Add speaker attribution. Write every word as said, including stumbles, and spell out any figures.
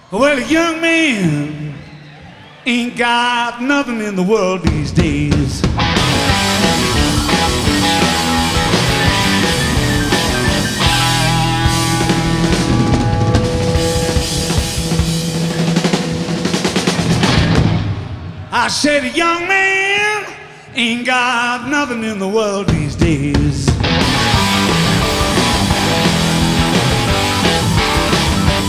Speaker 1: Well, a young man ain't got nothing in the world these days. I said a young man ain't got nothing in the world these days.